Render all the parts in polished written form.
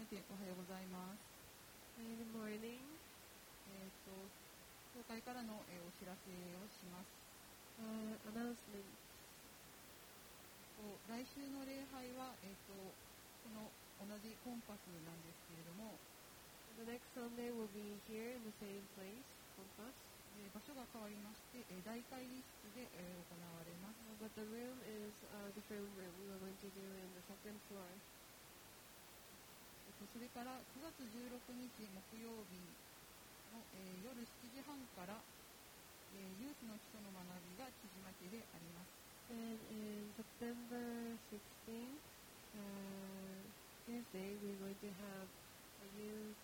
めておはようございます。 Good morning. 教会からの、お知らせをします。 Announcement. 来週の礼拝は、この同じコンパスなんですけれども、 The next Sunday will be here in the same place, Compass. 場所が変わりまして、大会議室で、行われます。 But the room is a different room. We are going to do in the second floor. それから9月16日木曜日の、夜7時半から、ユースの基礎の学びが木島家であります。 And in September 16th, Tuesday, we're going to have a youth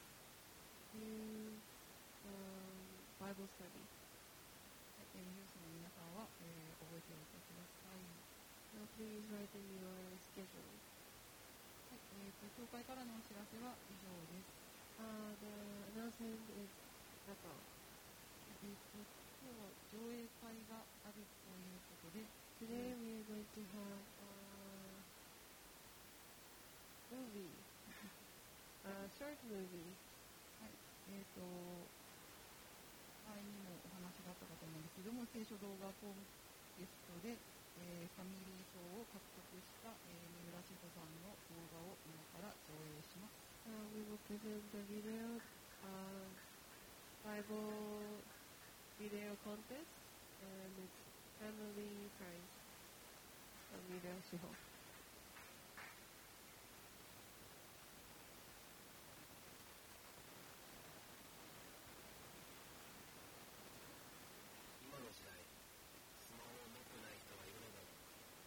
Bible study. ユースの皆さんは、覚えておいてください。 So please write in your schedule. 教会からのお知らせは以上です。 The announcement is that's all. 今日は上映会があるということで、 Today we are going to have a movie, a short movie. はい、前にもお話があったかと思うんですけども、聖書動画コンテストで、ファミリー賞を獲得した、三浦志保さんの動画を今から上映します。 We will present the video Bible video contest and it's family prize from Mira Shiho. 今の時代、スマホを持ってない人はいるのだろうか。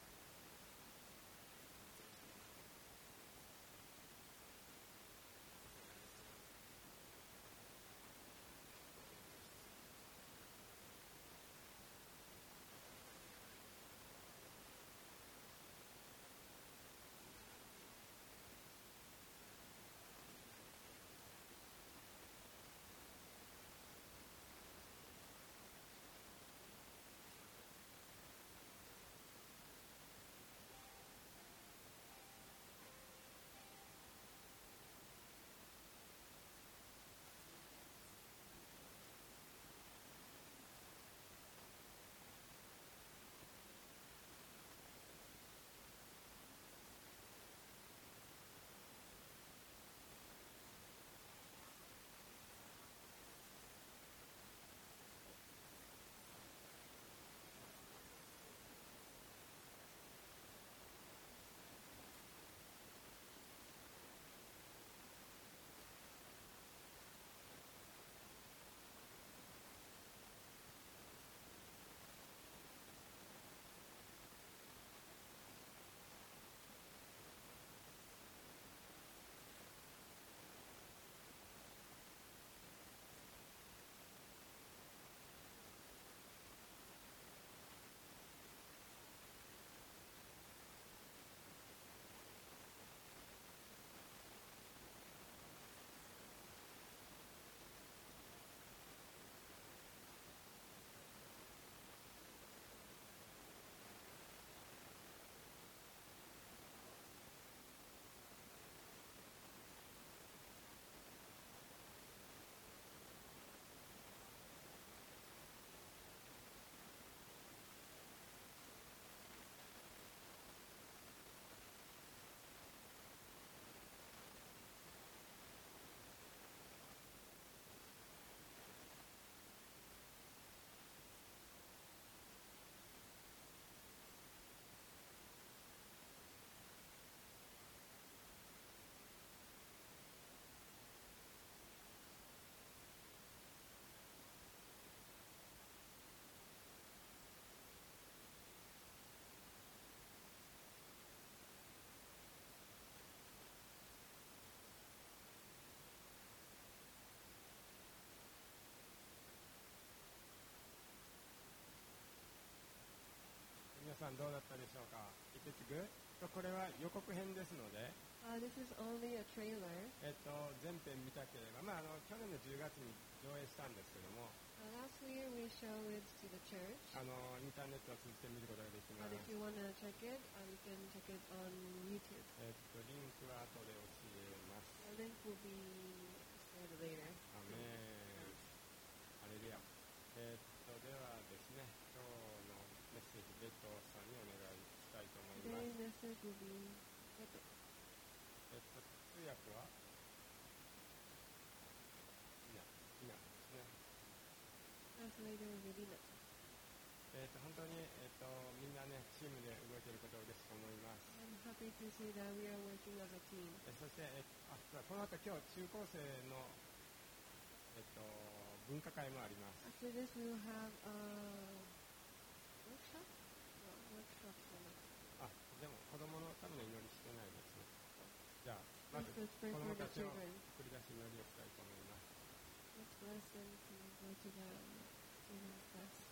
皆さんどうだったでしょうか。It is good? これは予告編ですので、 This is only a trailer. 全編見たければ、去年の10月に上映したんですけども、 Last year we showed it to the church. インターネットを通じて見ることができま But す。 if you want to check it, you can check it on YouTube. リンクは後で教えます。 The link will be said later. アメン。ハレルヤ。ではですね、今日のメッセージ、ベトさんにお願いしたいと思います。 Today's message will be 通訳はいないですね。 translator will be not. 本当に、みんなね、チームで動いていることを嬉しく思います。 I'm happy to see that we are working as a team. そして、この後今日中高生の、文化会もあります。 After this, we will have a workshop. No, workshop. でも子供のための祈りしてないですね。じゃあまず Let's 子 pray 供 for た the ちを children. 送り出し祈りをしたいと思います。 Let's bless them to go to the children's class.